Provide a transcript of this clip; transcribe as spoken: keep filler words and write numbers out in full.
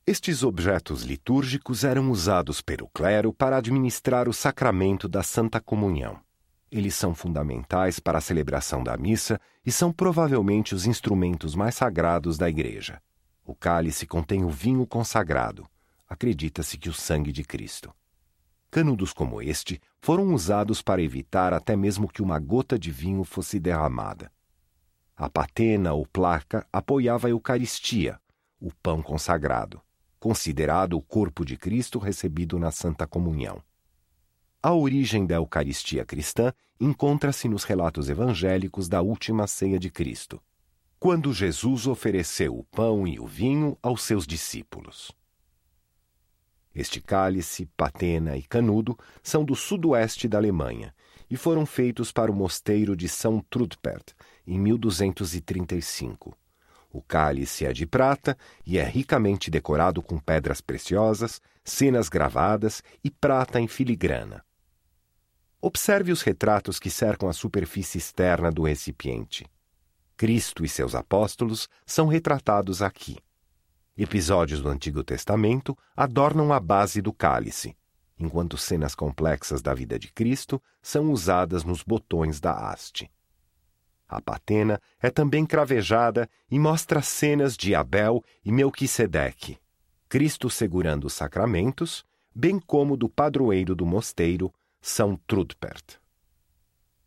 Estes objetos litúrgicos eram usados pelo clero para administrar o sacramento da Santa Comunhão. Eles são fundamentais para a celebração da missa e são provavelmente os instrumentos mais sagrados da Igreja. O cálice contém o vinho consagrado. Acredita-se que o sangue de Cristo. Canudos como este foram usados para evitar até mesmo que uma gota de vinho fosse derramada. A patena ou placa apoiava a Eucaristia, o pão consagrado, considerado o corpo de Cristo recebido na Santa Comunhão. A origem da Eucaristia cristã encontra-se nos relatos evangélicos da última ceia de Cristo, quando Jesus ofereceu o pão e o vinho aos seus discípulos. Este cálice, patena e canudo são do sudoeste da Alemanha e foram feitos para o mosteiro de São Trudpert, em mil duzentos e trinta e cinco. O cálice é de prata e é ricamente decorado com pedras preciosas, cenas gravadas e prata em filigrana. Observe os retratos que cercam a superfície externa do recipiente. Cristo e seus apóstolos são retratados aqui. Episódios do Antigo Testamento adornam a base do cálice, enquanto cenas complexas da vida de Cristo são usadas nos botões da haste. A patena é também cravejada e mostra cenas de Abel e Melquisedeque, Cristo segurando os sacramentos, bem como do padroeiro do mosteiro, São Trudpert.